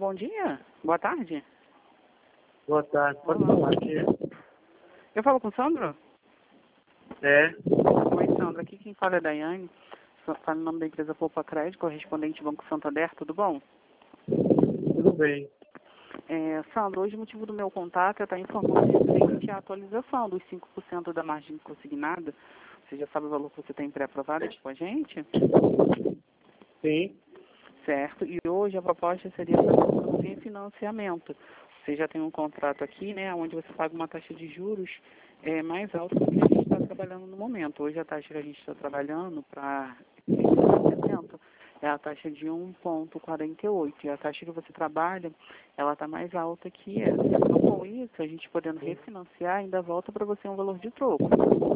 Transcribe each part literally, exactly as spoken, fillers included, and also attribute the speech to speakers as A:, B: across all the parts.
A: bom dia. Boa tarde.
B: Boa tarde, pode
A: Olá.
B: falar aqui.
A: Eu falo com o Sandro?
B: É,
A: Oi, Sandro. Aqui quem fala é a Daiane. Fala no nome da empresa Poupa Crédito, correspondente Banco Santander, tudo bom?
B: tudo bem.
A: É, Sandro, hoje o motivo do meu contato é estar informando referente à atualização dos cinco por cento da margem consignada. Você já sabe o valor que você tem pré-aprovado aqui com a gente?
B: Sim,
A: Certo. E hoje a proposta seria fazer um refinanciamento. Você já tem um contrato aqui, né, onde você paga uma taxa de juros é, mais alta do que a gente está trabalhando no momento. Hoje a taxa que a gente está trabalhando para refinanciamento é a taxa de um vírgula quarenta e oito. E a taxa que você trabalha, ela está mais alta que essa. Então, com isso, a gente podendo refinanciar, ainda volta para você um valor de troco.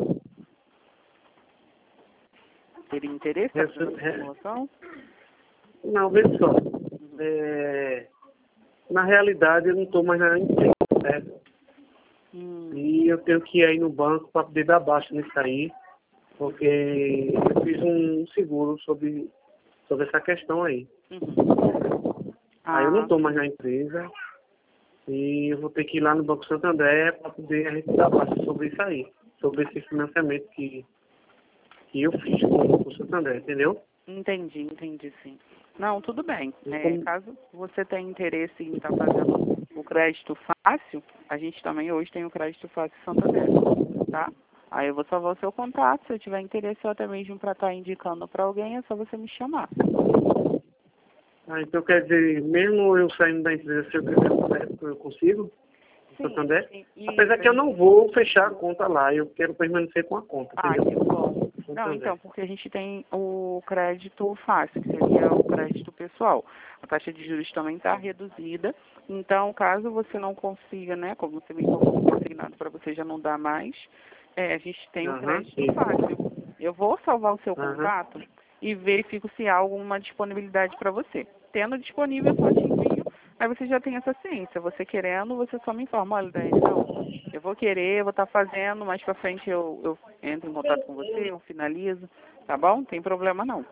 A: Teria interesse
B: Eu
A: nessa
B: sou- é,
A: simulação?
B: não, vê só. É, na realidade, eu não estou mais na empresa, certo?
A: Hum,
B: E eu tenho que ir aí no banco para poder dar baixa nisso aí, porque eu fiz um seguro sobre, sobre essa questão aí.
A: uhum.
B: Aí eu não
A: Ah,
B: estou mais na empresa e eu vou ter que ir lá no Banco Santander para poder a gente dar baixa sobre isso aí, sobre esse financiamento que, que eu fiz com o Banco Santander, entendeu?
A: entendi, entendi sim. Não, tudo bem.
B: E
A: É,
B: como-
A: caso você tenha interesse em estar fazendo o crédito fácil, a gente também hoje tem o crédito fácil Santander, tá? Aí eu vou salvar o seu contato, se eu tiver interesse ou até mesmo para estar indicando para alguém, é só você me chamar.
B: Ah, então quer dizer, mesmo eu saindo da empresa, se eu quiser um crédito, eu consigo? No Santander?
A: Sim, e,
B: Apesar que eu não vou fechar a conta lá, eu quero permanecer com a conta,
A: ah,
B: entendeu?
A: que bom. Não,
B: Santander.
A: então, porque a gente tem o crédito fácil, que seria o crédito pessoal. A taxa de juros também está reduzida. Então, caso você não consiga, né, como você me informou, consignado para você já não dá mais, é, a gente tem o
B: Aham,
A: crédito
B: sim.
A: fácil. Eu vou salvar o seu
B: Aham.
A: contato e verifico se há alguma disponibilidade para você. Tendo disponível, eu só te envio, aí você já tem essa ciência. Você querendo, você só me informa, olha, Dani, não, eu vou querer, eu vou estar fazendo, mais pra frente eu, eu entro em contato com você, eu finalizo, tá bom? Não tem problema não.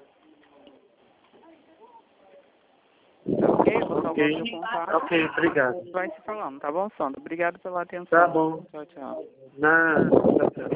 A: Tá ok? Eu vou salvar o
B: Ok.
A: seu contato.
B: Ok, obrigado.
A: Vai se falando, tá bom, Sandro? Obrigado pela atenção.
B: Tá bom.
A: Tchau, tchau.
B: Na...